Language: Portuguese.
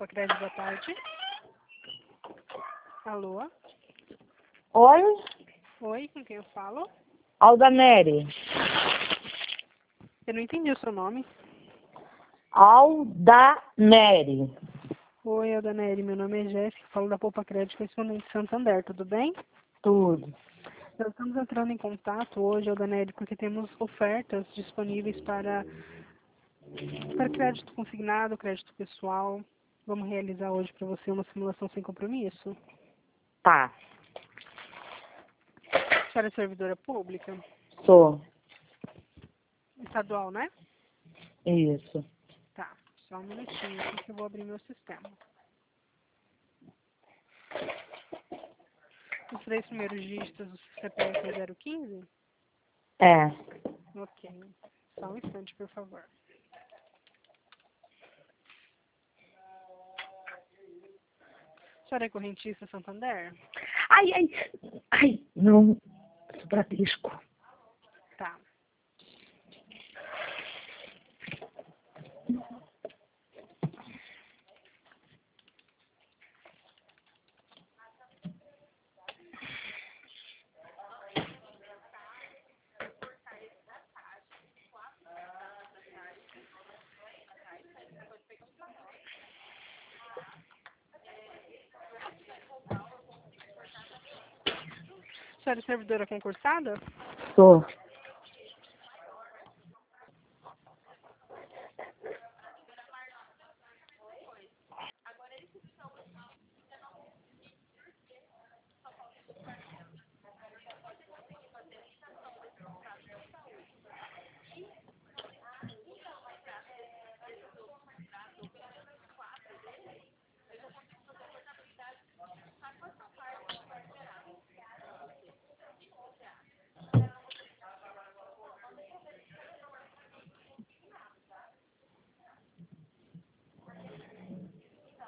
Poupa Crédito, boa tarde. Alô? Oi, Oi, com quem eu falo? Aldaneri. Eu não entendi o seu nome. Aldaneri. Oi, Aldaneri, meu nome é Jéssica, falo da Poupa Crédito Correspondente Santander, tudo bem? Tudo. Nós estamos entrando em contato hoje, Aldaneri, porque temos ofertas disponíveis para crédito consignado, crédito pessoal. Vamos realizar hoje para você uma simulação sem compromisso. Tá, A senhora é servidora pública? sou. Estadual, né? Isso. Tá, só um minutinho aqui que eu vou abrir meu sistema. Os 3 primeiros dígitos do CPF é 015? É. Ok. Só um instante, por favor. A senhora é correntista Santander? Ai, ai, ai, não. Sou Bradesco. Tá. A senhora é servidora concursada? Sou.